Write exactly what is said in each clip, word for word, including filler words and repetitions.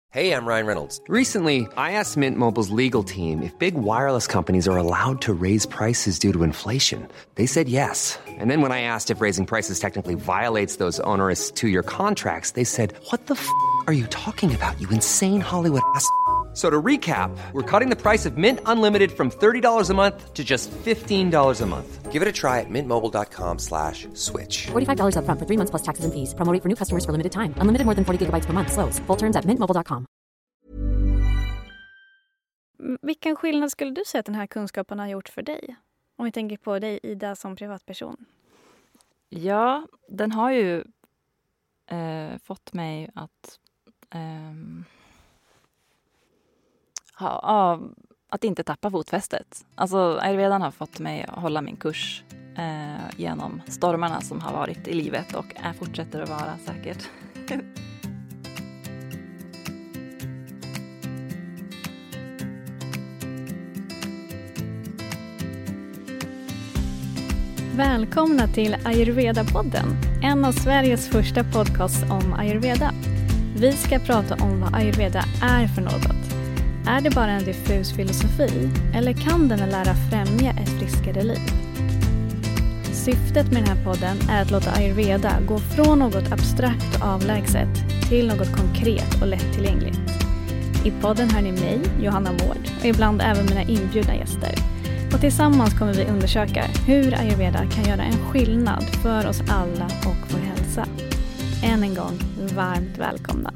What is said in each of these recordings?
Hey, I'm Ryan Reynolds. Recently, I asked Mint Mobile's legal team if big wireless companies are allowed to raise prices due to inflation. They said yes. And then when I asked if raising prices technically violates those onerous two-year contracts, they said, "What the f*** are you talking about, you insane Hollywood ass?" So to recap, we're cutting the price of Mint Unlimited from thirty dollars a month to just fifteen dollars a month. Give it a try at mintmobile.com slash switch. forty-five dollars up front for three months plus taxes and fees. Promo rate for new customers for limited time. Unlimited more than forty gigabytes per month. Slows full terms at mint mobile dot com. Vilken skillnad skulle du säga att den här kunskapen har gjort för dig? Om vi tänker på dig, Ida, som privatperson. Ja, den har ju eh, fått mig att eh, ha, ha, att inte tappa fotfästet. Alltså, ayurvedan har fått mig att hålla min kurs eh, genom stormarna som har varit i livet och är fortsätter att vara säkert. Välkomna till Ayurveda-podden, en av Sveriges första podcasts om ayurveda. Vi ska prata om vad ayurveda är för något. Är det bara en diffus filosofi eller kan den lära främja ett friskare liv? Syftet med den här podden är att låta ayurveda gå från något abstrakt och avlägset till något konkret och lättillgängligt. I podden hör ni mig, Johanna Mård, och ibland även mina inbjudna gäster. Och tillsammans kommer vi undersöka hur ayurveda kan göra en skillnad för oss alla och vår hälsa. Än en gång, varmt välkomna.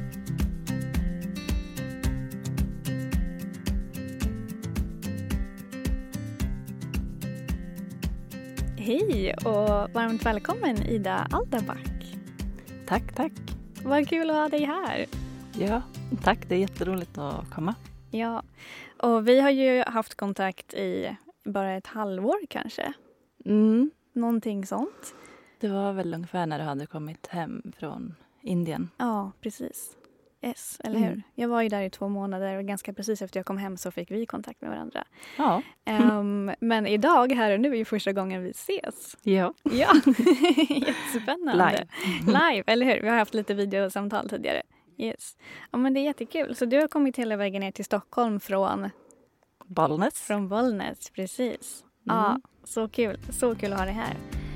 Hej och varmt välkommen Ida Aldaback. Tack, tack. Vad kul att ha dig här. Ja, tack. Det är jätteroligt att komma. Ja, och vi har ju haft kontakt i bara ett halvår kanske. Mm. Någonting sånt. Det var väl ungefär när du hade kommit hem från Indien. Ja, precis. Yes, eller Mm. hur? Jag var ju där i två månader och ganska precis efter jag kom hem så fick vi kontakt med varandra. Ja. Um, men idag, här och nu, är ju första gången vi ses. Ja. Ja, jättespännande. Live. Live, eller hur? Vi har haft lite videosamtal tidigare. Yes. Ja, men det är jättekul. Så du har kommit hela vägen ner till Stockholm från Bollnäs. Från Bollnäs, precis. Mm. Ja, så kul. Så kul att ha dig här.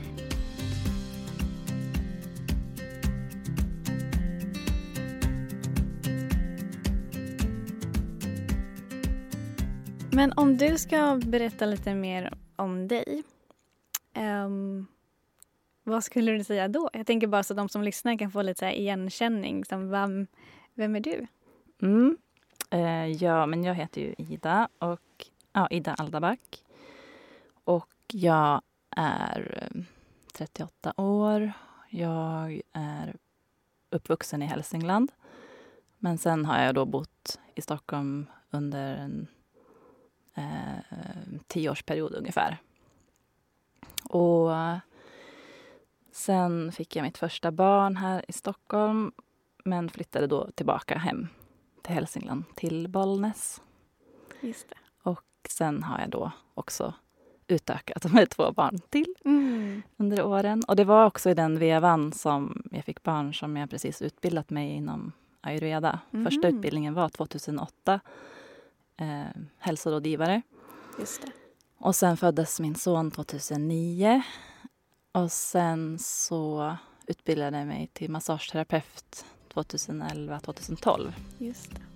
Men om du ska berätta lite mer om dig. Um, vad skulle du säga då? Jag tänker bara så att de som lyssnar kan få lite så här igenkänning. Som vem, vem är du? Mm. Eh, ja, men jag heter ju Ida och ja, Ida Aldaback. Och jag är trettioåtta år. Jag är uppvuxen i Hälsingland. Men sen har jag då bott i Stockholm under en eh, tioårsperiod ungefär. Och sen fick jag mitt första barn här i Stockholm. Men flyttade då tillbaka hem till Hälsingland, till Bollnäs. Just det. Och sen har jag då också utökat med två barn till Mm. under åren. Och det var också i den vevan som jag fick barn som jag precis utbildat mig inom ayurveda. Mm. Första utbildningen var tjugohundraåtta, eh, hälsorådgivare. Just det. Och sen föddes min son tjugohundranio. Och sen så utbildade jag mig till massageterapeut tjugoelva tjugotolv. Just det.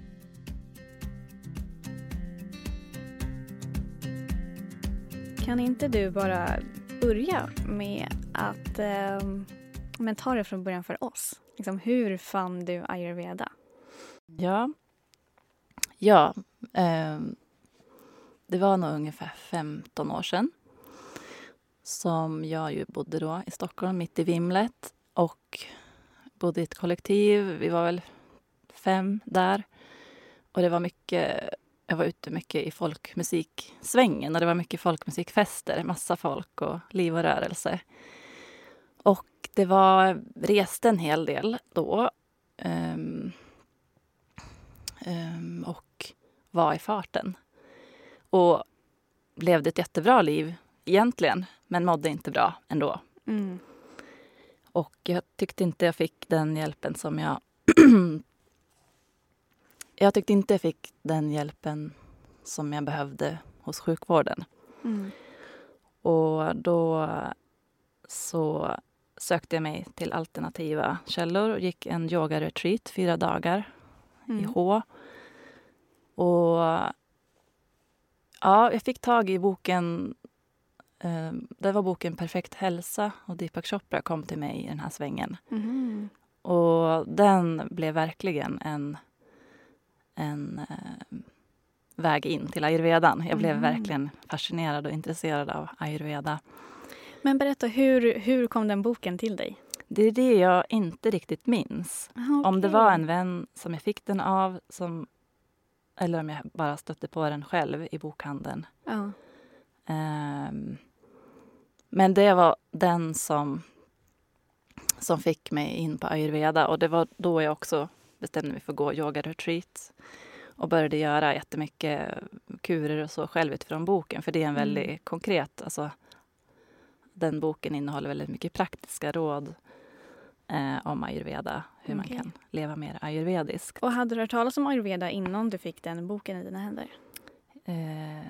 Kan inte du bara börja med att eh, men ta det från början för oss? Liksom, hur fann du ayurveda? Ja, ja eh, det var nog ungefär femton år sedan som jag ju bodde då i Stockholm mitt i vimlet och bodde i ett kollektiv. Vi var väl fem där och det var mycket, jag var ute mycket i folkmusiksvängen och det var mycket folkmusikfester, massa folk och liv och rörelse. Och det var, reste en hel del då um, um, och var i farten. Och levde ett jättebra liv egentligen, men mådde inte bra ändå. Mm. Och jag tyckte inte jag fick den hjälpen som jag jag tyckte inte jag fick den hjälpen som jag behövde hos sjukvården. Mm. Och då så sökte jag mig till alternativa källor och gick en yoga-retreat fyra dagar Mm. i H. Och ja, jag fick tag i boken, eh, det var boken Perfekt hälsa och Deepak Chopra kom till mig i den här svängen. Mhm. Och den blev verkligen en, en eh, väg in till ayurvedan. Jag blev Mm. verkligen fascinerad och intresserad av ayurveda. Men berätta, hur, hur kom den boken till dig? Det är det jag inte riktigt minns. Aha, Om det okej. var en vän som jag fick den av, som, eller om jag bara stötte på den själv i bokhandeln. Ja. Ehm, men det var den som, som fick mig in på ayurveda. Och det var då jag också bestämde mig för att gå yoga-retreat. Och började göra jättemycket kurer och så själv utifrån boken. För det är en väldigt Mm. konkret, alltså den boken innehåller väldigt mycket praktiska råd eh, om ayurveda. Hur Okej. man kan leva mer ayurvediskt. Och hade du hört talas om ayurveda innan du fick den boken i dina händer? Eh,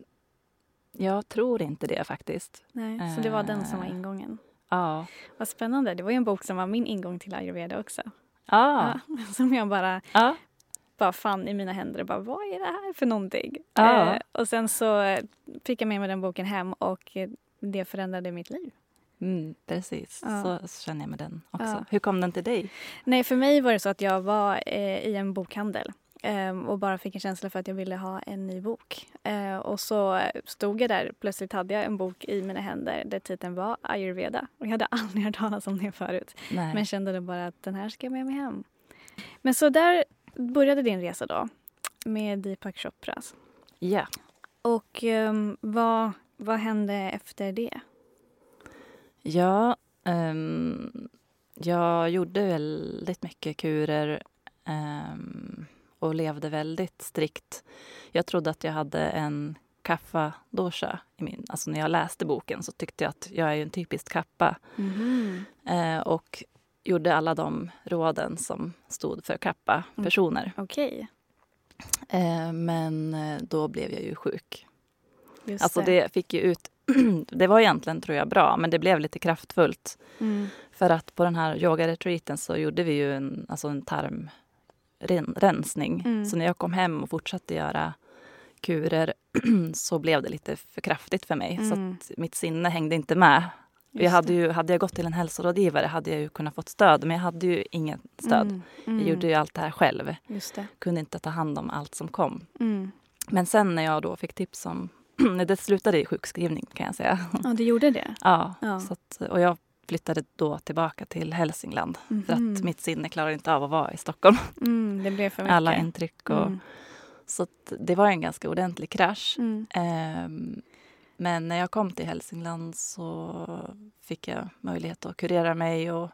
jag tror inte det faktiskt. Nej, så det var den som var Eh. ingången. Ja. Vad spännande. Det var ju en bok som var min ingång till ayurveda också. Ja. Ja, som jag bara, Ja. bara fann i mina händer och bara, vad är det här för någonting? Ja. Eh, och sen så eh, fick jag med mig den boken hem och eh, det förändrade mitt liv. Mm, precis. Ja. Så, så känner jag med den också. Ja. Hur kom den till dig? Nej, för mig var det så att jag var eh, i en bokhandel eh, och bara fick en känsla för att jag ville ha en ny bok. Eh, och så stod jag där, plötsligt hade jag en bok i mina händer där titeln var Ayurveda. Och jag hade aldrig hört talas om det förut. Nej. Men kände då bara att den här ska jag med mig hem. Men så där började din resa då med Deepak Chopra. Ja. Och um, vad, vad hände efter det? Ja, ehm, jag gjorde väldigt mycket kurer ehm, och levde väldigt strikt. Jag trodde att jag hade en kappa-dosha i min... Alltså när jag läste boken så tyckte jag att jag är en typisk kappa. Mm. Eh, och gjorde alla de råden som stod för kappa-personer. Okej, Eh, men eh, då blev jag ju sjuk. just Alltså det fick ju ut... det var egentligen, tror jag, bra, men det blev lite kraftfullt. Mm. För att på den här yoga-retreaten så gjorde vi ju en, alltså en tarmrensning. Mm. Så när jag kom hem och fortsatte göra kurer så blev det lite för kraftigt för mig. Mm. Så att mitt sinne hängde inte med. Just Jag hade, det. ju, hade jag gått till en hälsorådgivare hade jag ju kunnat få stöd. Men jag hade ju inget stöd. Mm. Mm. Jag gjorde ju allt det här själv. Just det. Kunde inte ta hand om allt som kom. Mm. Men sen när jag då fick tips om... det slutade i sjukskrivning, kan jag säga. Ja, du gjorde det? Ja, Ja. Så att, och jag flyttade då tillbaka till Hälsingland. För Mhm. att mitt sinne klarar inte av att vara i Stockholm. Mm, det blev för mycket. Alla intryck. Och, Mm. Så att det var en ganska ordentlig krasch. Mm. Ehm, men när jag kom till Hälsingland så fick jag möjlighet att kurera mig. Och,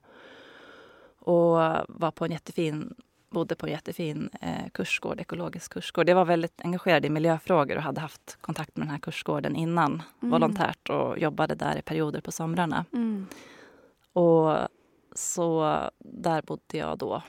och var på en jättefin, bodde på en jättefin eh, kursgård, ekologisk kursgård. Jag var väldigt engagerad i miljöfrågor och hade haft kontakt med den här kursgården innan. Mm. Volontärt och jobbade där i perioder på somrarna. Mm. Och så där bodde jag då.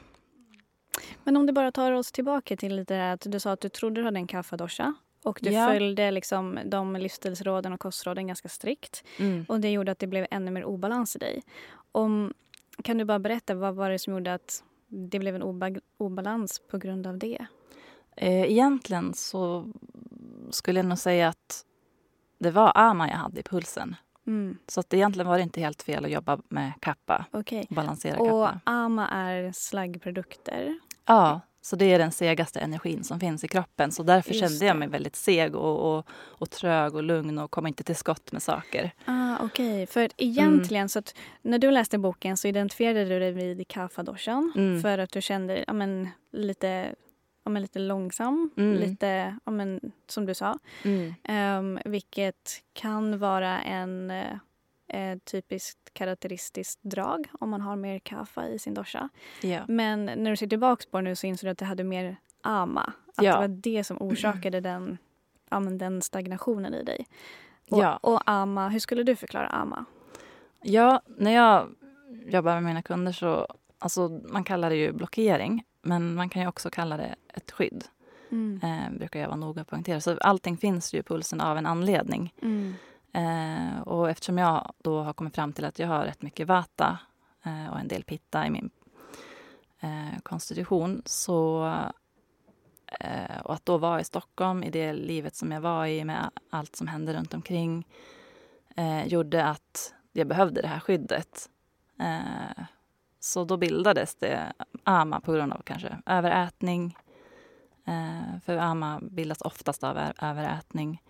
Men om du bara tar oss tillbaka till lite det här att du sa att du trodde du hade en kaffadosha och du Ja. följde liksom de livsstilsråden och kostråden ganska strikt. Mm. Och det gjorde att det blev ännu mer obalans i dig. Om, kan du bara berätta, vad var det som gjorde att det blev en oba- obalans på grund av det? Eh, egentligen så skulle jag nog säga att det var ama jag hade i pulsen. Mm. Så att egentligen var det inte helt fel att jobba med kappa. Okej. Och balansera Och kappa. ama är slaggprodukter. Ja, så det är den segaste energin som finns i kroppen. Så därför Just kände jag det. mig väldigt seg och, och, och trög och lugn och kom inte till skott med saker. Ah, Okej, för egentligen så att när du läste boken så identifierade du dig vid kaffadoshan Mm. för att du kände ja, men, lite, ja, men, lite långsam, Mm. lite ja, men, som du sa. Mm. Um, vilket kan vara en eh, eh, typiskt karaktäristiskt drag om man har mer kaffe i sin dosha. Ja. Men när du ser tillbaka på det nu så inser du att det hade mer ama. Att Ja. det var det som orsakade den, ja, men, den stagnationen i dig. Och, Ja. och ama, hur skulle du förklara ama? Ja, när jag jobbar med mina kunder så, alltså man kallar det ju blockering. Men man kan ju också kalla det ett skydd. Mm. Eh, brukar jag vara noga poängtera. Så allting finns ju i pulsen av en anledning. Mm. Eh, och eftersom jag då har kommit fram till att jag har rätt mycket vata eh, och en del pitta i min eh, konstitution. Så, eh, och att då vara i Stockholm i det livet som jag var i med allt som hände runt omkring eh, gjorde att jag behövde det här skyddet. Eh, så då bildades det A M A på grund av kanske överätning. Eh, för A M A bildas oftast av ö- överätning.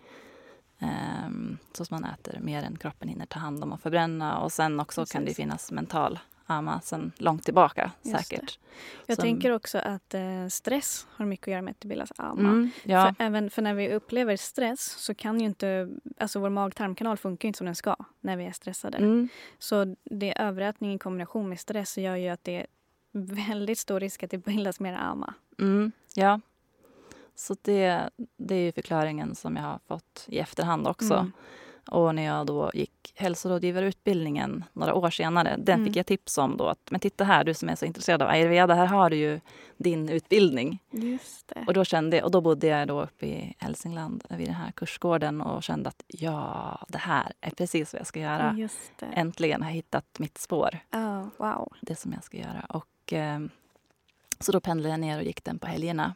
Eh, så att man äter mer än kroppen hinner ta hand om och förbränna. Och sen också Precis. kan det finnas mental A M A sen långt tillbaka Just säkert. Jag Som- tänker också att eh, stress har mycket att göra med att det bildas A M A. Mm, ja. För, även för när vi upplever stress så kan ju inte, alltså vår mag-tarmkanal funkar ju inte som den ska när vi är stressade. Mm, Så det överätning i kombination med stress gör ju att det är väldigt stor risk att det bildas mer A M A. mm, ja. Så det, det är ju förklaringen som jag har fått i efterhand också. Mm. Och när jag då gick hälsorådgivarutbildningen några år senare, den Mm. fick jag tips om då. Att, men titta här, du som är så intresserad av ayurveda, här har du ju din utbildning. Just det. Och då kände jag, och då bodde jag då uppe i Hälsingland vid den här kursgården och kände att ja, det här är precis vad jag ska göra. Just det. Äntligen har jag hittat mitt spår, Oh, wow. det som jag ska göra. Och, eh, så då pendlade jag ner och gick den på helgerna.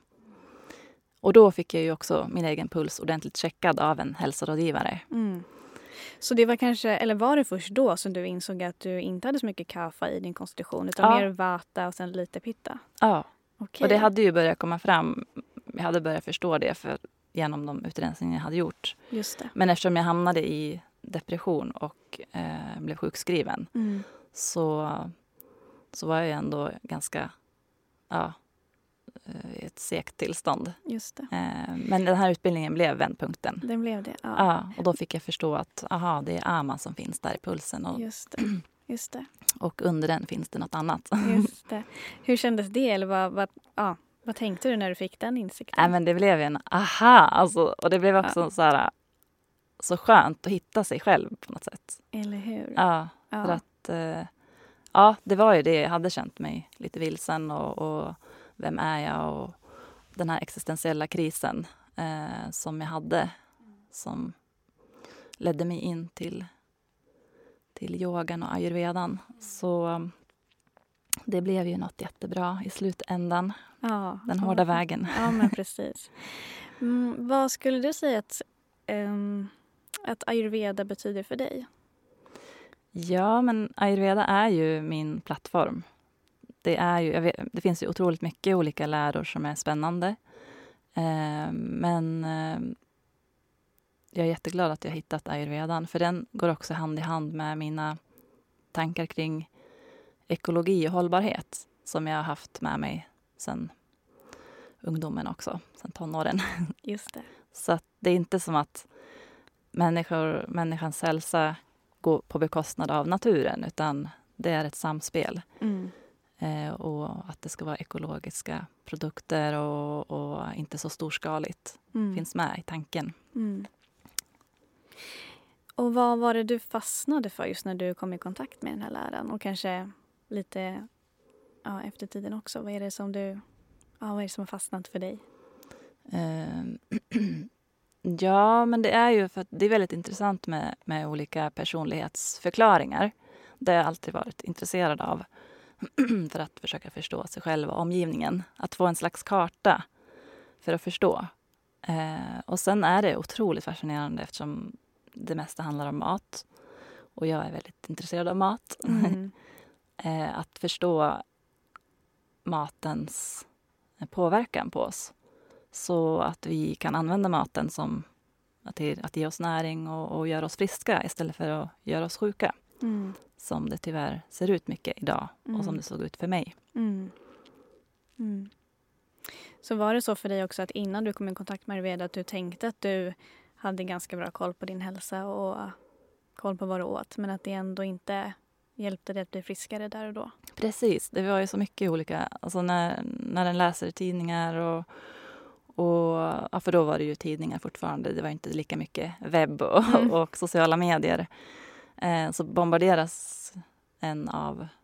Och då fick jag ju också min egen puls ordentligt checkad av en hälsorådgivare. Mm. Så det var kanske, eller var det först då som du insåg att du inte hade så mycket kaffe i din konstitution utan Ja. mer vata och sen lite pitta? Ja, Okej. och det hade ju börjat komma fram. Jag hade börjat förstå det för, genom de utrensningar jag hade gjort. Just det. Men eftersom jag hamnade i depression och eh, blev sjukskriven Mm. så, så var jag ändå ganska ja, i ett segt tillstånd. Just det. Eh, men den här utbildningen blev vändpunkten. Den blev det. Ja. Ja, och då fick jag förstå att aha, det är A M A som finns där i pulsen och, Just det. Just det. och under den finns det något annat. Just det. Hur kändes det? Eller vad, vad, ja, vad tänkte du när du fick den insikten? Nej, men det blev ju en aha, alltså, och det blev också Ja. så här, så skönt att hitta sig själv på något sätt. Eller hur? Ja, Ja. för att eh, ja, det var ju det. Jag hade känt mig lite vilsen och, och vem är jag och den här existentiella krisen eh, som jag hade som ledde mig in till, till yogan och ayurvedan. Så um, det blev ju något jättebra i slutändan, Ja. den Ja. hårda vägen. Ja, men precis. Mm, vad skulle du säga att, ehm, att ayurveda betyder för dig? Ja, men ayurveda är ju min plattform. Det, är ju, jag vet, det finns ju otroligt mycket olika läror som är spännande. Eh, men eh, jag är jätteglad att jag har hittat ayurvedan. För den går också hand i hand med mina tankar kring ekologi och hållbarhet. Som jag har haft med mig sedan ungdomen också, sedan tonåren. Just det. Så att det är inte som att människor, människans hälsa går på bekostnad av naturen, utan det är ett samspel. Mm. Eh, och att det ska vara ekologiska produkter och, och inte så storskaligt Mm. finns med i tanken. Mm. Och vad var det du fastnade för just när du kom i kontakt med den här läran? Och kanske lite ja, efter tiden också. Vad är det som du, ja, vad är det som har fastnat för dig? Eh, ja, men det är ju för att det är väldigt intressant med, med olika personlighetsförklaringar. Det har jag alltid varit intresserad av för att försöka förstå sig själv och omgivningen. Att få en slags karta för att förstå. Eh, och sen är det otroligt fascinerande eftersom det mesta handlar om mat. Och jag är väldigt intresserad av mat. Mm. eh, att förstå matens påverkan på oss. Så att vi kan använda maten som att, att ge oss näring och, och göra oss friska istället för att göra oss sjuka. Mm. Som det tyvärr ser ut mycket idag Mm. och som det såg ut för mig. Mm. Mm. Så var det så för dig också att innan du kom i kontakt med ayurveda att du tänkte att du hade ganska bra koll på din hälsa och koll på vad du åt, men att det ändå inte hjälpte dig att bli friskare där och då? Precis, det var ju så mycket olika. Alltså när, när en läser tidningar och, och ja, för då var det ju tidningar fortfarande. Det var inte lika mycket webb och, Mm. och sociala medier. Eh, så bombarderas en av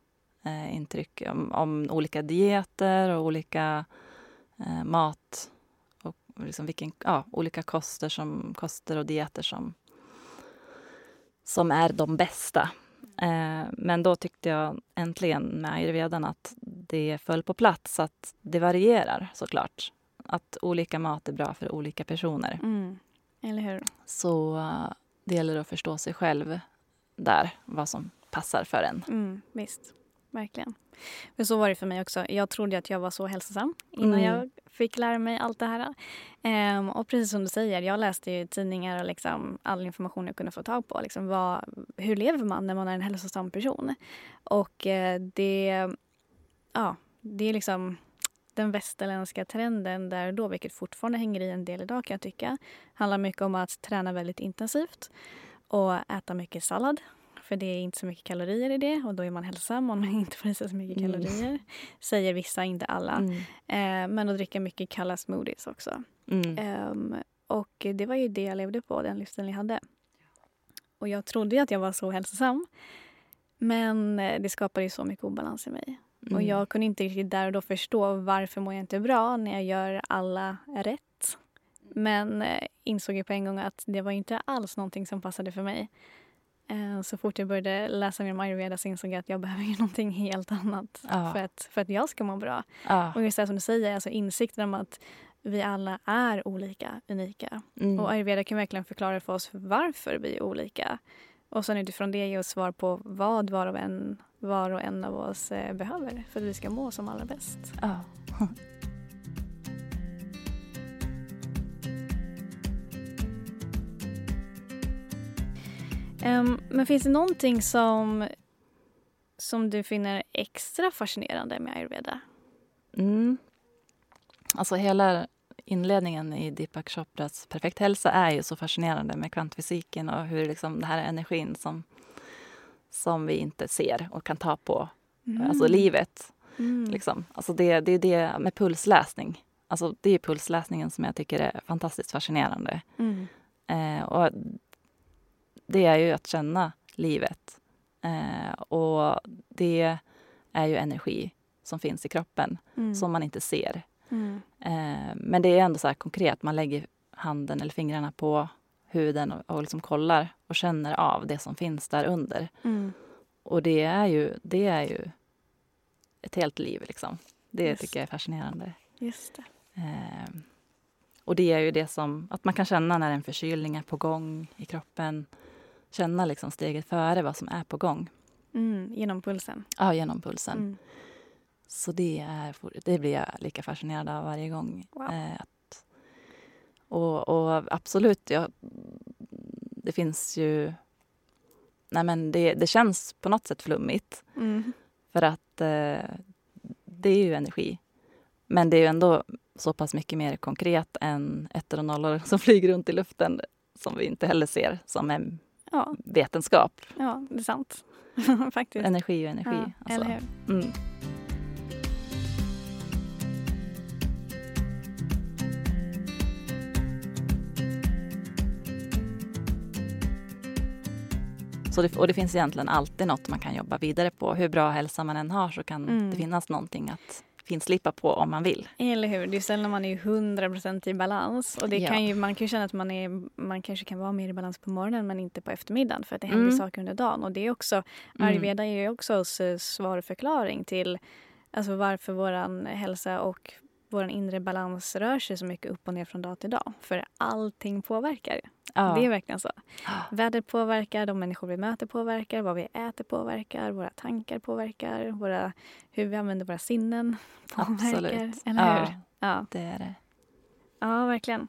eh, intryck om, om olika dieter och olika eh, mat och liksom vilken, ja, olika koster, som, koster och dieter som, som är de bästa. Eh, men då tyckte jag äntligen med ayurvedan att det föll på plats, att det varierar såklart. Att olika mat är bra för olika personer. Mm. Eller hur? Så uh, det gäller att förstå sig själv där, vad som passar för en. Mm, visst, verkligen. För så var det för mig också. Jag trodde att jag var så hälsosam innan Mm. jag fick lära mig allt det här. Ehm, och precis som du säger, jag läste ju tidningar och liksom all information jag kunde få tag på. Liksom vad, hur lever man när man är en hälsosam person? Och eh, det, ja, det är liksom den västerländska trenden där då, vilket fortfarande hänger i en del idag kan jag tycka, handlar mycket om att träna väldigt intensivt och äta mycket sallad. För det är inte så mycket kalorier i det och då är man hälsosam om man inte får i sig så mycket Mm. kalorier. Säger vissa, inte alla. Mm. Eh, men att dricka mycket kalla smoothies också. Mm. Um, och det var ju det jag levde på, den livsstilen jag hade. Och jag trodde ju att jag var så hälsosam. Men det skapade ju så mycket obalans i mig. Mm. Och jag kunde inte riktigt där och då förstå varför mår jag inte bra när jag gör alla rätt. Men eh, insåg ju på en gång att det var inte alls någonting som passade för mig. Eh, så fort jag började läsa mer om ayurveda så insåg jag att jag behöver ju någonting helt annat Ja. för, att, för att jag ska må bra. Ja. Och just det som du säger, alltså insikten om att vi alla är olika, unika. Mm. Och ayurveda kan verkligen förklara för oss varför vi är olika. Och sen utifrån det ge oss svar på vad var och en, var och en av oss eh, behöver för att vi ska må som allra bäst. Ja. Um, men finns det någonting som, som du finner extra fascinerande med ayurveda? Mm. Alltså hela inledningen i Deepak Chopras Perfekt hälsa är ju så fascinerande med kvantfysiken och hur liksom den här energin som, som vi inte ser och kan ta på, Mm. alltså livet. Mm. Liksom. Alltså det, det är det med pulsläsning. Alltså det är pulsläsningen som jag tycker är fantastiskt fascinerande. Mm. Eh, och det är ju att känna livet. Eh, och det är ju energi som finns i kroppen Mm. som man inte ser. Mm. Eh, men det är ändå så här konkret. Man lägger handen eller fingrarna på huden och, och liksom kollar och känner av det som finns där under. Mm. Och det är ju, det är ju ett helt liv liksom. Det Just. tycker jag är fascinerande. Just det. Eh, och det är ju det som, att man kan känna när en förkylning är på gång i kroppen. Känna liksom steget före vad som är på gång. Mm. Genom pulsen. Ja, genom pulsen. Mm. Så det, är, det blir jag lika fascinerad av varje gång. Wow. Eh, att, och, och absolut, jag, det finns ju... Nej men det, det känns på något sätt flummigt. Mm. För att eh, det är ju energi. Men det är ju ändå så pass mycket mer konkret än ettor och nollor som flyger runt i luften. Som vi inte heller ser som en Ja. vetenskap. Ja, det är sant. Faktiskt. Energi och energi. Ja, alltså. eller hur? Mm. Så det, och det finns egentligen alltid något man kan jobba vidare på. Hur bra hälsa man än har så kan Mm. det finnas någonting att finslipa på om man vill. Eller hur? Det är sällan när man är hundra procent i balans. Och det Ja. kan ju, man kan ju känna att man, är, man kanske kan vara mer i balans på morgonen men inte på eftermiddagen för att det händer Mm. saker under dagen. Och det är också, ayurveda är ju också oss eh, svar och förklaring till alltså varför vår hälsa och vår inre balans rör sig så mycket upp och ner från dag till dag. För allting påverkar. Ja. Det är verkligen så. Vädret påverkar, de människor vi möter påverkar, vad vi äter påverkar, våra tankar påverkar, våra, hur vi använder våra sinnen påverkar. Absolut. Eller Ja. hur? Ja. Det är det. Ja, verkligen.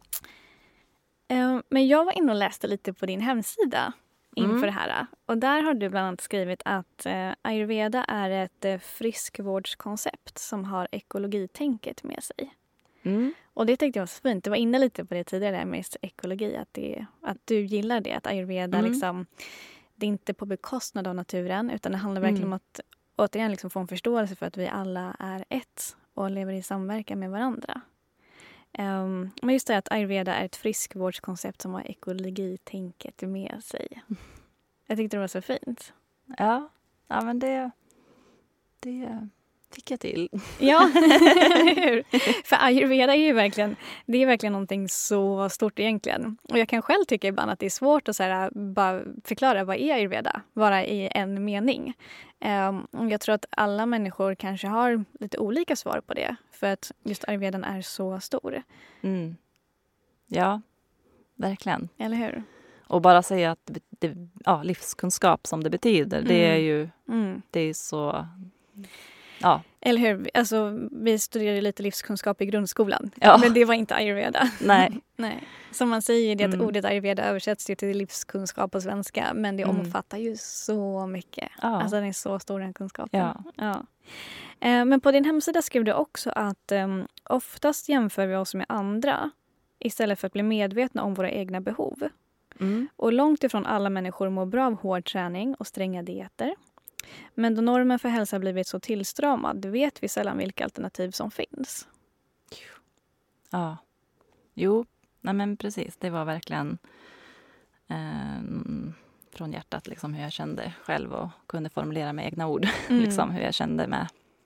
Eh, Men jag var inne och läste lite på din hemsida inför Mm. det här. Och där har du bland annat skrivit att eh, ayurveda är ett eh, friskvårdskoncept som har ekologitänket med sig. Mm. Och det tyckte jag var så fint. Du var inne lite på det tidigare där med just ekologi. Att, det, att du gillar det. Att ayurveda Mm. liksom, det är inte på bekostnad av naturen. Utan det handlar verkligen Mm. om att återigen liksom få en förståelse för att vi alla är ett. Och lever i samverkan med varandra. Um, men just det att ayurveda är ett friskvårdskoncept som har ekologitänket med sig. Jag tyckte det var så fint. Ja. Ja, men det, det fick jag till. Ja, eller hur? För ayurveda är ju verkligen, det är verkligen någonting så stort egentligen. Och jag kan själv tycka ibland att det är svårt att så här, bara förklara vad är ayurveda, bara i en mening. Um, jag tror att alla människor kanske har lite olika svar på det, för att just ayurvedan är så stor. Mm. Ja, verkligen. Eller hur? Och bara säga att det, ja, livskunskap som det betyder, mm. det är ju mm. det är så... Ja. Eller hur? Alltså, vi studerade lite livskunskap i grundskolan. Ja. Men det var inte ayurveda. Nej. Nej. Som man säger, det att mm. ordet ayurveda översätts ju till livskunskap på svenska. Men det mm. omfattar ju så mycket. Ja. Alltså den är så stor, den kunskapen. Ja. Ja. Eh, men på din hemsida skrev du också att um, oftast jämför vi oss med andra istället för att bli medvetna om våra egna behov. Mm. Och långt ifrån alla människor mår bra av hård träning och stränga dieter. Men då normen för hälsa blivit så tillstramad vet vi sällan vilka alternativ som finns. Ja, jo, nej men precis. Det var verkligen eh, från hjärtat liksom, hur jag kände själv och kunde formulera med egna ord. Mm. liksom, hur jag kände med,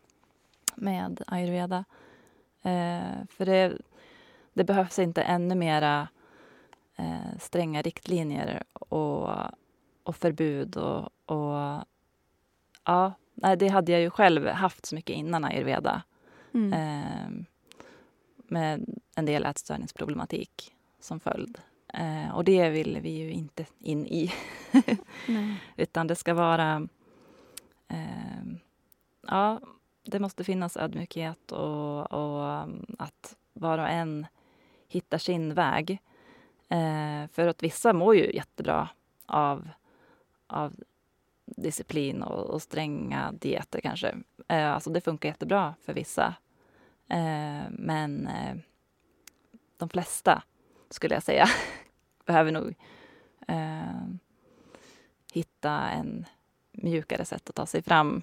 med ayurveda. Eh, för det, det behövs inte ännu mera eh, stränga riktlinjer och, och förbud och, och ja, det hade jag ju själv haft så mycket innan ayurveda. Mm. Eh, med en del ätstörningsproblematik som följd. Eh, och det vill vi ju inte in i. Nej. Utan det ska vara... Eh, ja, det måste finnas ödmjukhet och, och att var och en hittar sin väg. Eh, för att vissa mår ju jättebra av... av disciplin och, och stränga dieter kanske. Eh, alltså det funkar jättebra för vissa. Eh, men eh, de flesta, skulle jag säga, behöver nog eh, hitta en mjukare sätt att ta sig fram.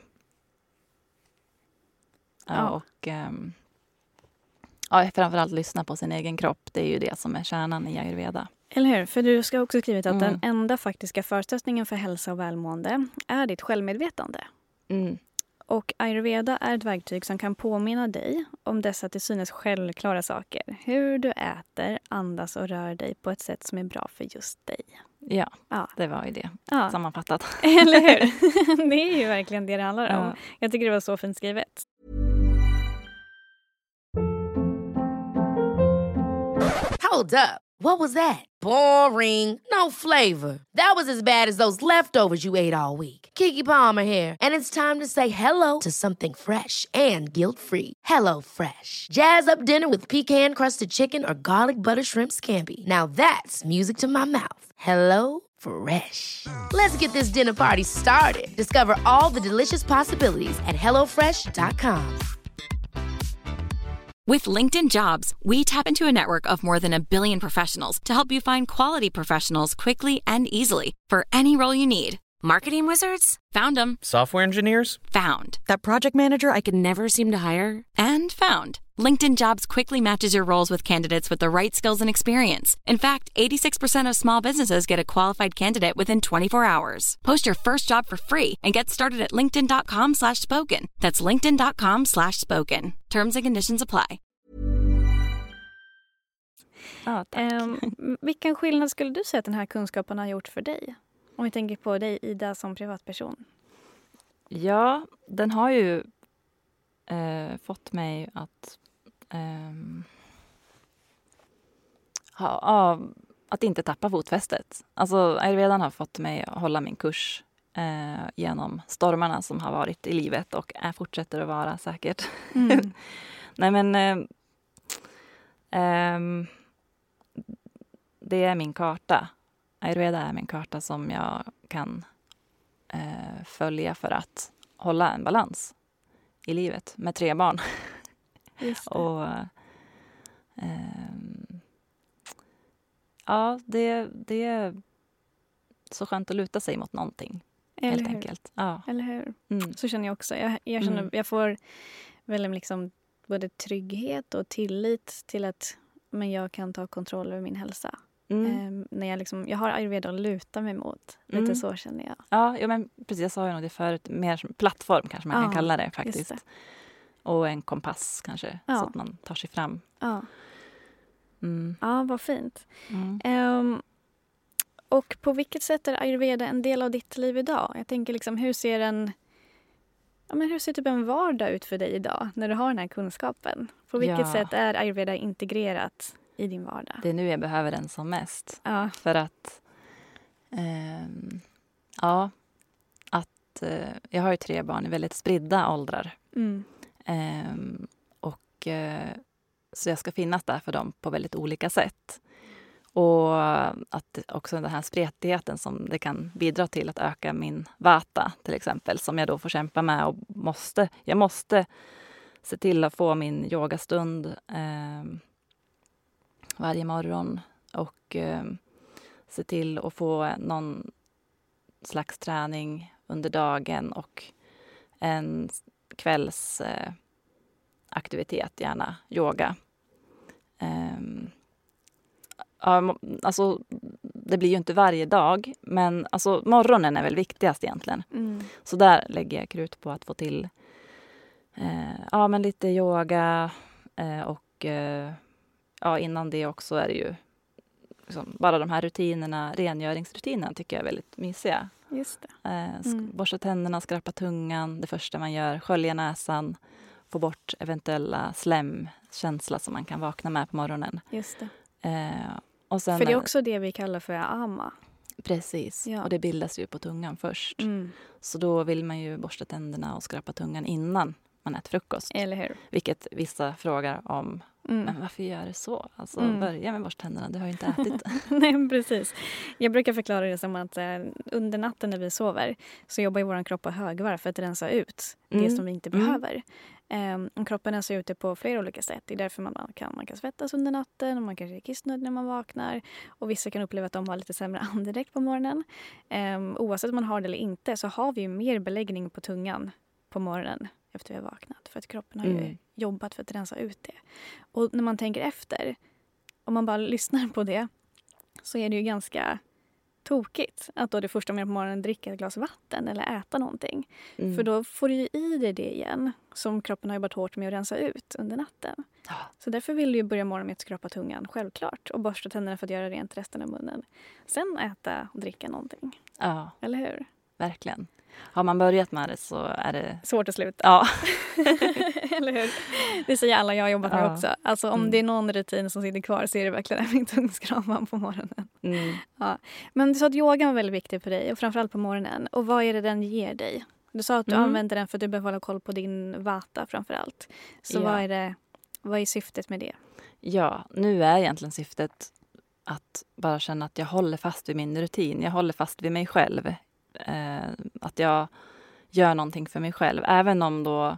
Ja. Och eh, ja, framförallt lyssna på sin egen kropp. Det är ju det som är kärnan i ayurveda. Eller hur? För du ska också skrivit att mm. den enda faktiska förutsättningen för hälsa och välmående är ditt självmedvetande. Mm. Och ayurveda är ett verktyg som kan påminna dig om dessa till synes självklara saker. Hur du äter, andas och rör dig på ett sätt som är bra för just dig. Ja, ja. det var ju det. Ja. Sammanfattat. Eller hur? Det är ju verkligen det det handlar om. Ja. Jag tycker det var så fint skrivet. Hold up. What was that? Boring. No flavor. That was as bad as those leftovers you ate all week. Keke Palmer here, and it's time to say hello to something fresh and guilt-free. Hello Fresh. Jazz up dinner with pecan-crusted chicken or garlic butter shrimp scampi. Now that's music to my mouth. Hello Fresh. Let's get this dinner party started. Discover all the delicious possibilities at hello fresh dot com. With LinkedIn Jobs, we tap into a network of more than a billion professionals to help you find quality professionals quickly and easily for any role you need. Marketing wizards? Found them. Software engineers? Found. That project manager I could never seem to hire? And found. LinkedIn Jobs quickly matches your roles with candidates with the right skills and experience. In fact, eighty-six percent of small businesses get a qualified candidate within twenty-four hours. Post your first job for free and get started at linkedin dot com slash spoken. That's linkedin dot com slash spoken. Terms and conditions apply. Ja, um, vilken skillnad skulle du säga att den här kunskapen har gjort för dig? Om vi tänker på dig, Ida, som privatperson. Ja, den har ju eh, fått mig att eh, ha, ha, att inte tappa fotfästet. Alltså ayurvedan har fått mig att hålla min kurs eh, genom stormarna som har varit i livet och är fortsätter att vara säkert. Mm. Nej men eh, eh, det är min karta. Ayurveda är min karta som jag kan eh, följa för att hålla en balans i livet med tre barn. Just det. Och eh, ja, det, det är så skönt att luta sig mot någonting. Eller helt hur? enkelt. Ja. Eller hur? Mm. Så känner jag också. Jag, jag, känner, Mm. jag får väl liksom både trygghet och tillit till att men jag kan ta kontroll över min hälsa. Mm. Eh, när jag, liksom, jag har ayurveda att luta mig mot. Lite Mm. så känner jag. Ja, ja, men precis. Jag sa ju nog det förut. Mer som plattform kanske man Ja, kan kalla det just faktiskt. det. Och en kompass kanske. Ja. Så att man tar sig fram. Ja, Mm. ja vad fint. Mm. Ehm, och på vilket sätt är ayurveda en del av ditt liv idag? Jag tänker liksom, hur ser en, ja, men hur ser typ en vardag ut för dig idag när du har den här kunskapen? På vilket Ja. sätt är ayurveda integrerat i din vardag? Det är nu jag behöver den som mest. Ja, För att, ehm, ja, att eh, jag har ju tre barn i väldigt spridda åldrar. mm. Ehm, och eh, så jag ska finnas där för dem på väldigt olika sätt. Och att också den här spretigheten som det kan bidra till att öka min vata till exempel, som jag då får kämpa med och måste, jag måste se till att få min yogastund eh, varje morgon och eh, se till att få någon slags träning under dagen och en kvälls eh, aktivitet, gärna yoga. Um, ja, alltså, det blir ju inte varje dag, men alltså, morgonen är väl viktigast egentligen. Mm. Så där lägger jag krut på att få till eh, ja, men lite yoga eh, och eh, ja, innan det också är det ju liksom, bara de här rutinerna, rengöringsrutinerna tycker jag är väldigt mysiga. Just det. Eh, sk- Mm. Borsta tänderna, skrapa tungan, det första man gör, skölja näsan, få bort eventuella slemkänsla som man kan vakna med på morgonen. Just det. Eh, och sen, För det är också det vi kallar för ama. Precis, Ja. och det bildas ju på tungan först. Mm. Så då vill man ju borsta tänderna och skrapa tungan innan man äter frukost. Eller hur? Vilket vissa frågar om. Mm. Men varför gör du så? Alltså Mm. börja med borsta tänderna, du har ju inte ätit. Nej, precis. Jag brukar förklara det som att eh, under natten när vi sover så jobbar ju vår kropp på högvarv för att rensa ut det Mm. som vi inte Mm. behöver. Um, och kroppen rensar ut det på flera olika sätt. Det är därför man kan, man kan svettas under natten och man kanske är kissnödig när man vaknar. Och vissa kan uppleva att de har lite sämre andedräkt på morgonen. Um, oavsett om man har det eller inte så har vi ju mer beläggning på tungan på morgonen efter vi har vaknat. För att kroppen har ju Mm. jobbat för att rensa ut det. Och när man tänker efter, om man bara lyssnar på det, så är det ju ganska tokigt att då det första man gör på morgonen dricka ett glas vatten eller äta någonting. Mm. För då får du ju i dig det igen som kroppen har jobbat hårt med att rensa ut under natten. Ja. Så därför vill du ju börja morgonen med att skrapa tungan, självklart. Och borsta tänderna för att göra rent resten av munnen. Sen äta och dricka någonting. Ja, Eller hur? verkligen. Har man börjat med det så är det... Svårt att sluta. Ja. Eller hur? Det säger alla jag har jobbat med Ja. också. Alltså om Mm. det är någon rutin som sitter kvar så är det verkligen min tungskrapan på morgonen. Mm. Ja. Men du sa att yogan var väldigt viktig för dig och framförallt på morgonen. Och vad är det den ger dig? Du sa att du Mm. använder den för att du behöver hålla koll på din vata framförallt. Så Ja. vad är det, vad är syftet med det? Ja, nu är egentligen syftet att bara känna att jag håller fast vid min rutin. Jag håller fast vid mig själv. Eh, att jag gör någonting för mig själv. Även om då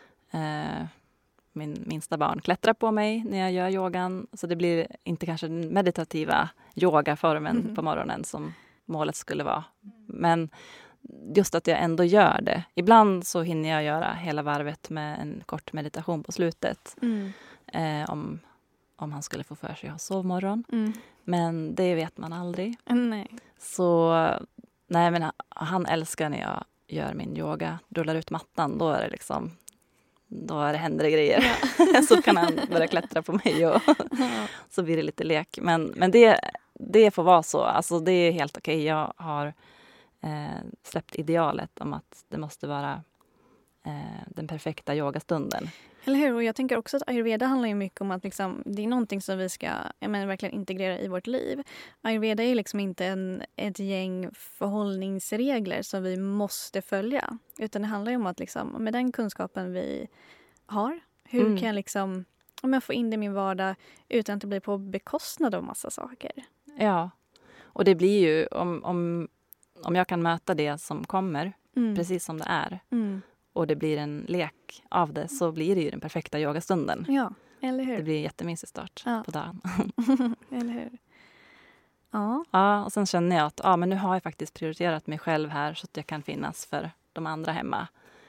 eh, min minsta barn klättrar på mig när jag gör yogan. Så det blir inte kanske den meditativa yogaformen Mhm. på morgonen som målet skulle vara. Men just att jag ändå gör det. Ibland så hinner jag göra hela varvet med en kort meditation på slutet. Eh, om, om han skulle få för sig att ha sovmorgon. Mm. Men det vet man aldrig. Nej. Så nej, men han älskar när jag gör min yoga. Rullar ut mattan, då är det liksom... Då är det, händer det grejer. Så kan han börja klättra på mig och så blir det lite lek. Men, men det, det får vara så. Alltså det är helt okej. Jag har eh, släppt idealet om att det måste vara eh, den perfekta yogastunden. Eller hur? Och jag tänker också att ayurveda handlar ju mycket om att liksom, det är någonting som vi ska jag menar, verkligen integrera i vårt liv. Ayurveda är liksom inte en, ett gäng förhållningsregler som vi måste följa. Utan det handlar ju om att liksom, med den kunskapen vi har, hur Mm. kan jag liksom, om jag får in det i min vardag utan att det blir på bekostnad av massa saker. Ja, och det blir ju om, om, om jag kan möta det som kommer, Mm. precis som det är. Mm. Och det blir en lek av det, så blir det ju den perfekta yogastunden. Ja, eller hur? Det blir en jättemysig start Ja. på dagen. Eller hur? Ja. Ja, och sen känner jag att ja, men nu har jag faktiskt prioriterat mig själv här så att jag kan finnas för de andra hemma.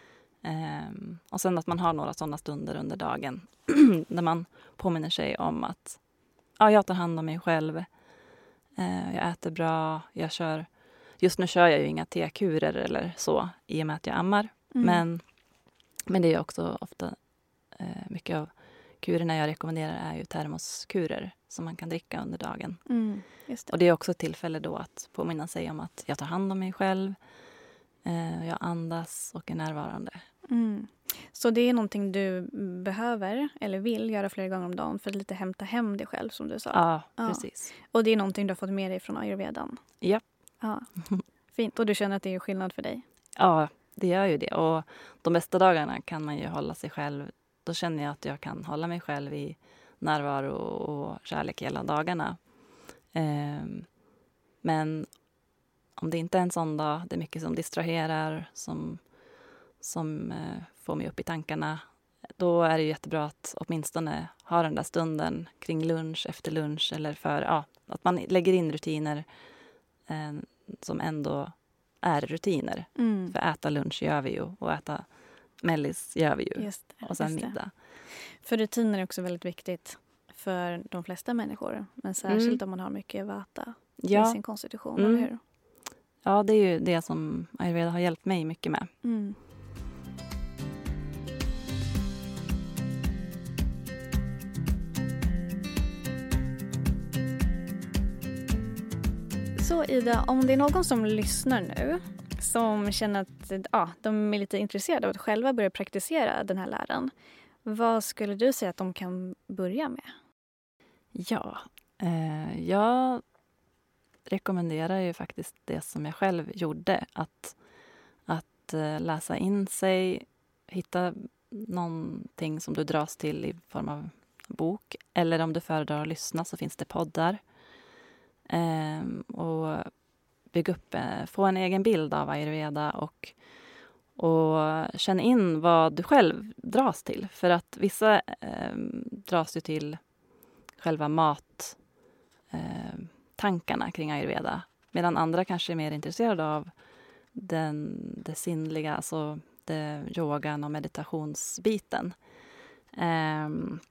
Ehm, och sen att man har några sådana stunder under dagen där man påminner sig om att ja, jag tar hand om mig själv. Eh, jag äter bra. Jag kör, just nu kör jag ju inga tekurer eller så i och med att jag ammar. Mm. Men, men det är också ofta eh, mycket av kurerna jag rekommenderar är ju termoskurer som man kan dricka under dagen. Mm, just det. Och det är också ett tillfälle då att påminna sig om att jag tar hand om mig själv. Eh, jag andas och är närvarande. Mm. Så det är någonting du behöver eller vill göra flera gånger om dagen för att lite hämta hem dig själv som du sa. Ja, Ja. precis. Och det är någonting du har fått med dig från ayurvedan. Ja. Ja. Fint. Och du känner att det är skillnad för dig? Ja, det gör ju det. Och de bästa dagarna kan man ju hålla sig själv. Då känner jag att jag kan hålla mig själv i närvaro och kärlek hela dagarna. Ehm, men om det inte är en sån dag, det är mycket som distraherar, som, som eh, får mig upp i tankarna. Då är det ju jättebra att åtminstone ha den där stunden kring lunch, efter lunch eller för, ja, att man lägger in rutiner eh, som ändå är rutiner. Mm. För äta lunch gör vi ju och äta mellis gör vi ju. Just det, och sen just det. middag. För rutiner är också väldigt viktigt för de flesta människor. Men särskilt Mm. om man har mycket vata Ja. i sin konstitution, Mm. eller hur? Ja, det är ju det som ayurveda har hjälpt mig mycket med. Mm. Så Ida, om det är någon som lyssnar nu som känner att ja, de är lite intresserade av att själva börja praktisera den här läran. Vad skulle du säga att de kan börja med? Ja, eh, jag rekommenderar ju faktiskt det som jag själv gjorde. Att, att eh, läsa in sig, hitta någonting som du dras till i form av bok. Eller om du föredrar att lyssna så finns det poddar. Eh, och bygga upp, eh, få en egen bild av ayurveda och, och känna in vad du själv dras till. För att vissa eh, dras ju till själva mat eh, tankarna kring ayurveda. Medan andra kanske är mer intresserade av den, det sinnliga, alltså det, yogan och meditationsbiten. Eh,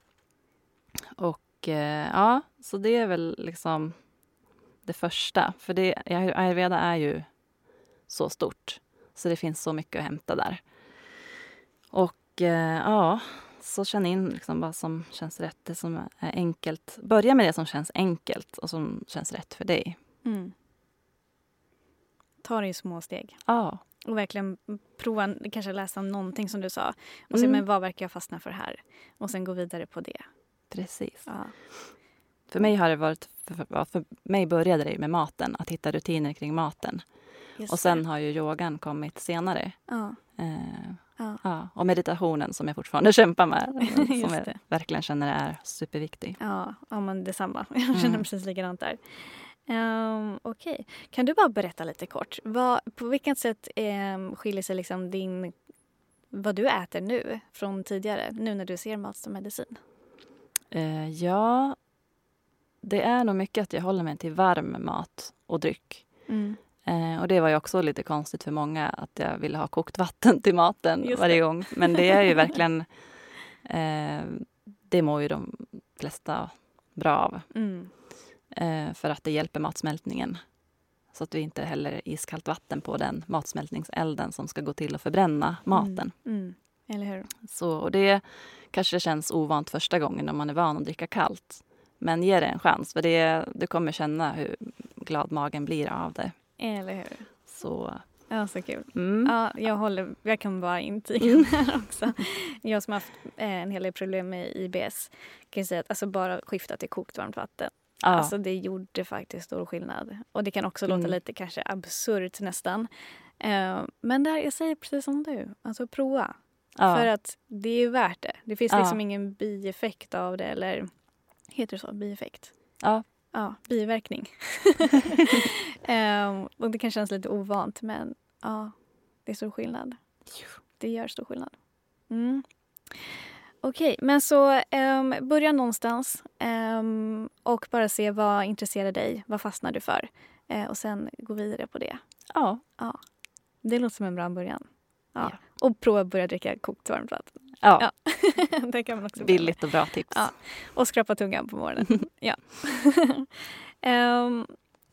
och eh, ja, så det är väl liksom det första. För det, ayurveda är ju så stort. Så det finns så mycket att hämta där. Och eh, ja, så känn in liksom vad som känns rätt. Det som är enkelt. Börja med det som känns enkelt och som känns rätt för dig. Mm. Ta det i små steg. Ja. Och verkligen prova, kanske läsa någonting som du sa. Och se, Mm. men vad verkar jag fastna för här? Och sen gå vidare på det. Precis. Ja. För mig har det varit, för, för mig började det med maten. Att hitta rutiner kring maten. Just Och sen det. har ju yogan kommit senare. Ja. Eh, Ja. ja. Och meditationen som jag fortfarande kämpar med. Som Just jag det. verkligen känner är superviktig. Ja, ja, men detsamma. Jag känner Mm. precis likadant där. Um, Okej. Okay. Kan du bara berätta lite kort? Vad, på vilket sätt um, skiljer sig liksom din, vad du äter nu från tidigare? Nu när du ser mat som medicin. Eh, ja, det är nog mycket att jag håller mig till varm mat och dryck. Mm. Eh, och det var ju också lite konstigt för många att jag ville ha kokt vatten till maten Just varje det. gång. Men det är ju verkligen, eh, det mår ju de flesta bra av. Mm. Eh, för att det hjälper matsmältningen. Så att vi inte häller iskallt vatten på den matsmältningselden som ska gå till att förbränna maten. Mm. Mm. Eller hur? Så, och det kanske känns ovant första gången om man är van att dricka kallt. Men ge det en chans, för det, du kommer känna hur glad magen blir av det. Eller hur? Så, Ja, så kul. mm. Ja, jag, håller, jag kan bara intyga det här också. Jag som har haft eh, en hel del problem med I B S kan jag säga att alltså bara skifta till kokt varmt vatten. Ja. Alltså det gjorde faktiskt stor skillnad. Och det kan också Mm. låta lite kanske absurt nästan. Eh, men där jag säger precis som du. Alltså prova. Ja. För att det är värt det. Det finns Ja. liksom ingen bieffekt av det. Eller heter det så? Bieffekt? Ja. Ja, biverkning. um, och det kan kännas lite ovant, men ja, det är stor skillnad. Det gör stor skillnad. Mm. Okej, okay, men så um, börja någonstans um, och bara se vad intresserar dig, vad fastnar du för uh, och sen gå vidare på det. Ja. Ja, det låter som en bra början. Ja. Ja. Och prova att börja dricka kokt varmt vatten. Ja. Ja. Det kan man också Billigt och bra tips. Ja. Och skrapa tungan på morgonen. Ja. um,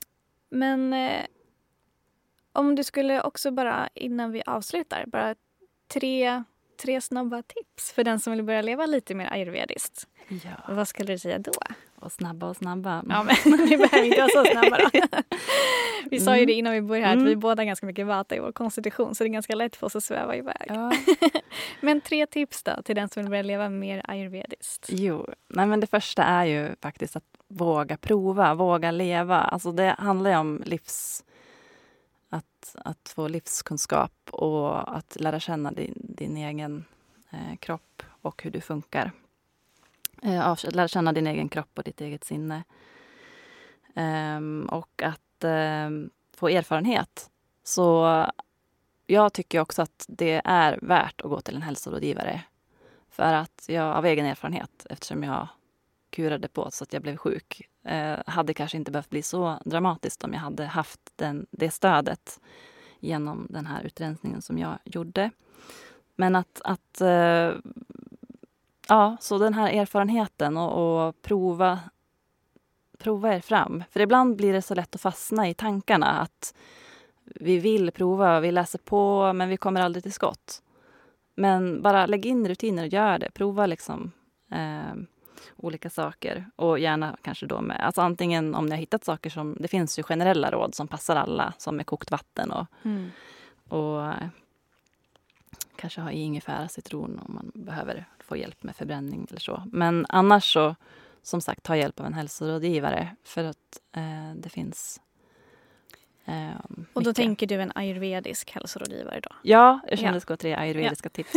Men eh, om du skulle också bara, innan vi avslutar, bara tre, tre snabba tips för den som vill börja leva lite mer ayurvediskt. Ja. Vad skulle du säga då? Och snabba och snabba. Ja, men vi behöver inte vara så snabba då. Vi sa ju det innan vi började här, Mm. att vi båda har ganska mycket vata i vår konstitution, så det är ganska lätt för oss att sväva iväg. Ja. Men tre tips då till den som vill börja leva mer ayurvediskt. Jo, nej men det första är ju faktiskt att våga prova, våga leva. Alltså det handlar ju om livs... Att, att få livskunskap och att lära känna din, din egen eh, kropp och hur du funkar. Eh, av, lära känna din egen kropp och ditt eget sinne. Ehm, och att eh, få erfarenhet. Så jag tycker också att det är värt att gå till en hälsorådgivare. För att jag av egen erfarenhet, eftersom jag kurade på så att jag blev sjuk, eh, hade kanske inte behövt bli så dramatiskt om jag hade haft den, det stödet genom den här utrensningen som jag gjorde. Men att, att eh, ja, så den här erfarenheten och, och prova, prova er fram. För ibland blir det så lätt att fastna i tankarna att vi vill prova, vi läser på, men vi kommer aldrig till skott. Men bara lägg in rutiner och gör det. Prova liksom eh, olika saker. Och gärna kanske då med, alltså antingen om ni har hittat saker som, det finns ju generella råd som passar alla, som med kokt vatten och, Mm. och eh, kanske ha i ingefära, citron om man behöver få hjälp med förbränning eller så. Men annars så, som sagt, ta hjälp av en hälsorådgivare för att eh, det finns eh, Och då mycket. tänker du en ayurvedisk hälsorådgivare då? Ja, jag kände Ja. att det skulle vara tre ayurvediska tips.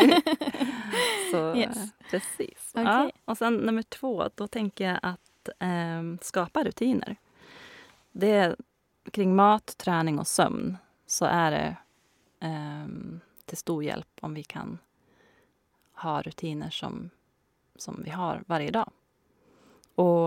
Så Yes. eh, precis. Okej. Ja. Och sen nummer två, då tänker jag att eh, skapa rutiner. Det är, kring mat, träning och sömn så är det eh, till stor hjälp om vi kan ha rutiner som, som vi har varje dag. Och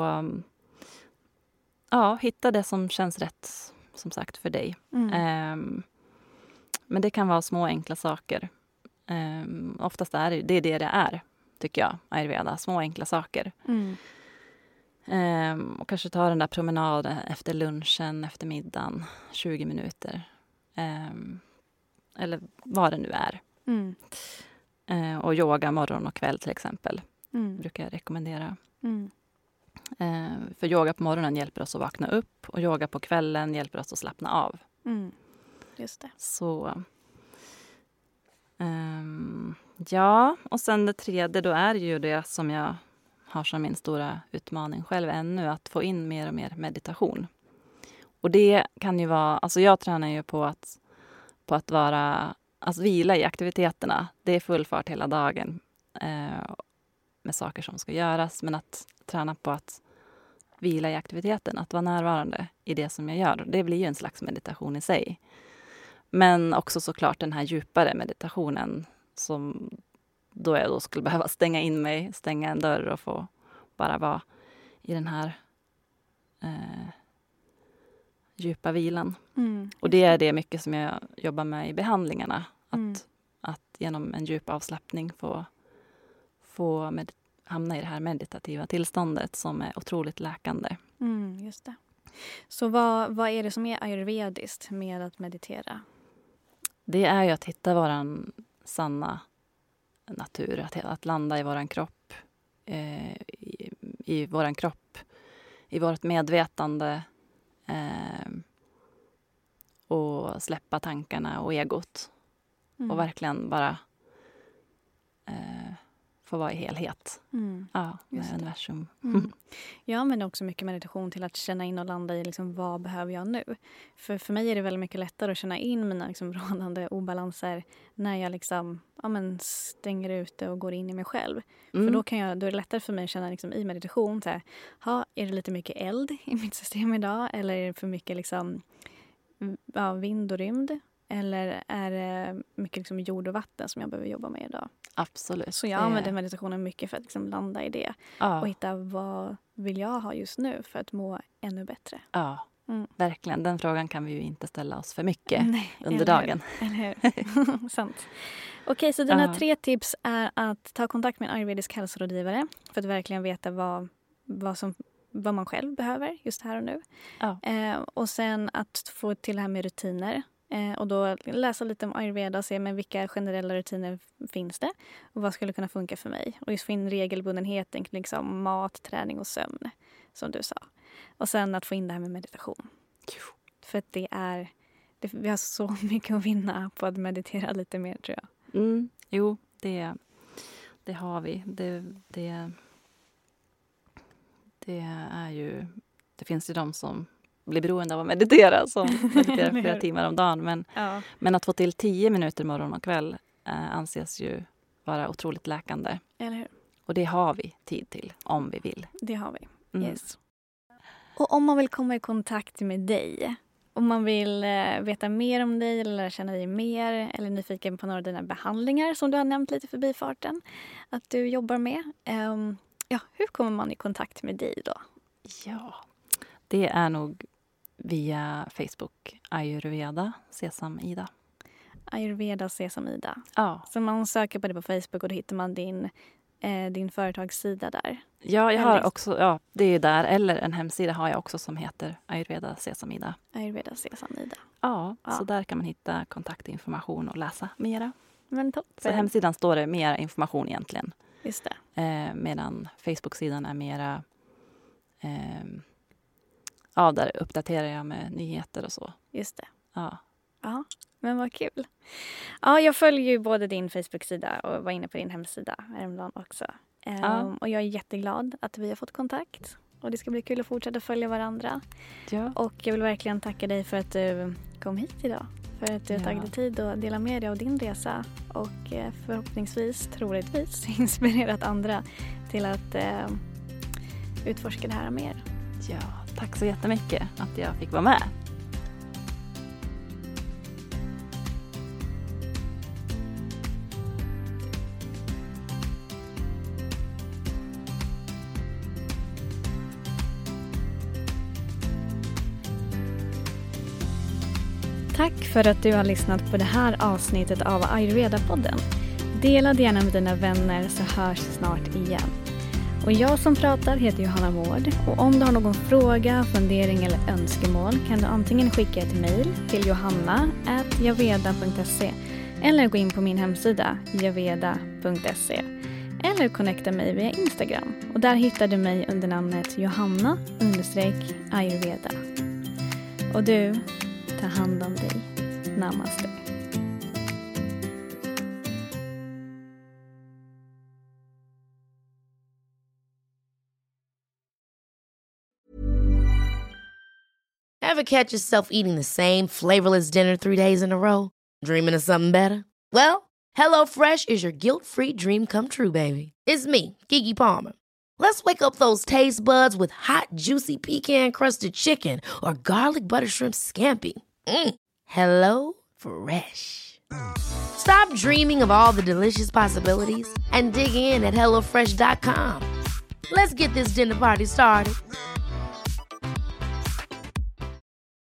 ja, hitta det som känns rätt, som sagt, för dig. Mm. Um, men det kan vara små enkla saker. Um, oftast är det, det är det det är, tycker jag, ayurveda. Små enkla saker. Mm. Um, och kanske ta den där promenaden efter lunchen, efter middagen, tjugo minuter. Um, eller vad det nu är. Mm. Uh, och yoga morgon och kväll till exempel, Mm. brukar jag rekommendera. Mm. Uh, för yoga på morgonen hjälper oss att vakna upp och yoga på kvällen hjälper oss att slappna av. Mm. Just det. Så um, ja, och sen det tredje, då är ju det som jag har som min stora utmaning själv ännu, att få in mer och mer meditation. Och det kan ju vara, alltså jag tränar ju på att, på att vara, alltså vila i aktiviteterna. Det är full fart hela dagen eh, med saker som ska göras, men att träna på att vila i aktiviteten, att vara närvarande i det som jag gör. Det blir ju en slags meditation i sig. Men också såklart den här djupare meditationen som då jag då skulle behöva stänga in mig, stänga en dörr och få bara vara i den här eh, djupa vilan. Mm. Och det är det mycket som jag jobbar med i behandlingarna. Att, Mm. att genom en djup avslappning få, få med, hamna i det här meditativa tillståndet som är otroligt läkande. Mm, just det. Så vad, vad är det som är ayurvediskt med att meditera? Det är ju att hitta våran sanna natur, att, att landa i våran kropp, eh, i, i våran kropp, i vårt medvetande eh, och släppa tankarna och egot Mm. och verkligen bara eh, få vara i helhet. Mm. Ja, med Just det. universum. Mm. Jag använder också mycket meditation till att känna in och landa i liksom, vad behöver jag nu. För, för mig är det väldigt mycket lättare att känna in mina liksom, rådande obalanser när jag liksom, ja, men, stänger ute och går in i mig själv. Mm. För då, kan jag, då är det lättare för mig att känna liksom, i meditation, så här, ha, är det lite mycket eld i mitt system idag? Eller är det för mycket liksom, ja, vind och rymd? Eller är det mycket liksom, jord och vatten som jag behöver jobba med idag? Absolut. Så jag Det- använder meditationen mycket för att liksom, landa i det. ja. Och hitta vad vill jag ha just nu för att må ännu bättre. Ja, Mm. verkligen. Den frågan kan vi ju inte ställa oss för mycket Nej, under eller dagen. Hur? Eller hur? Sant. Okej, så dina Ja. tre tips är att ta kontakt med en ayurvedisk hälsorådgivare för att verkligen veta vad, vad, som, vad man själv behöver just här och nu. Ja. Eh, och sen att få till det här med rutiner. Eh, och då läsa lite om ayurveda och se men vilka generella rutiner finns det. Och vad skulle kunna funka för mig. Och just få in regelbundenheten kring liksom mat, träning och sömn. Som du sa. Och sen att få in det här med meditation. För att det är... Det, vi har så mycket att vinna på att meditera lite mer, tror jag. Mm. Jo, det, det har vi. Det, det, det är ju... Det finns ju de som blir beroende av att meditera, som mediterar flera timmar om dagen. Men, ja. men att få till tio minuter morgon och kväll eh, anses ju vara otroligt läkande. Eller hur? Och det har vi tid till, om vi vill. Det har vi, Mm. yes. Och om man vill komma i kontakt med dig, om man vill eh, veta mer om dig eller lära känna dig mer eller nyfiken på några av dina behandlingar som du har nämnt lite förbi farten att du jobbar med. Eh, ja, hur kommer man i kontakt med dig då? Ja, det är nog via Facebook, Ayurveda, Sesam Ida. Ayurveda Sesam Ida. Ja. Så man söker på det på Facebook och då hittar man din, eh, din företagssida där. Ja, jag har Eller- också, ja, det är där. Eller en hemsida har jag också som heter Ayurveda Sesam Ida. Ayurveda Sesam Ida. Ja, Ja. så där kan man hitta kontaktinformation och läsa mera. Men toppen. Så hemsidan står det mer information egentligen. Just det. Eh, medan Facebook-sidan är mera... Eh, ja, där uppdaterar jag med nyheter och så. Just det. Ja. Ja, men vad kul. Ja, jag följer ju både din Facebook-sida och var inne på din hemsida häromdagen också. Um, Ja. Och jag är jätteglad att vi har fått kontakt. Och det ska bli kul att fortsätta följa varandra. Ja. Och jag vill verkligen tacka dig för att du kom hit idag. För att du har Ja. tagit dig tid att dela med dig av din resa. Och eh, förhoppningsvis, troligtvis, inspirerat andra till att eh, utforska det här mer. ja, tack så jättemycket att jag fick vara med. Tack för att du har lyssnat på det här avsnittet av Ayurveda-podden. Dela det gärna med dina vänner så hörs snart igen. Och jag som pratar heter Johanna Mård och om du har någon fråga, fundering eller önskemål kan du antingen skicka ett mejl till johanna at javeda punkt se eller gå in på min hemsida javeda punkt se eller connecta mig via Instagram och där hittar du mig under namnet Johanna understreck Ayurveda. Och du, ta hand om dig. Namaste. Ever catch yourself eating the same flavorless dinner three days in a row? Dreaming of something better? Well, HelloFresh is your guilt-free dream come true, baby. It's me, Keke Palmer. Let's wake up those taste buds with hot, juicy pecan-crusted chicken or garlic butter shrimp scampi. Mm. Hello Fresh. Stop dreaming of all the delicious possibilities and dig in at hello fresh dot com. Let's get this dinner party started.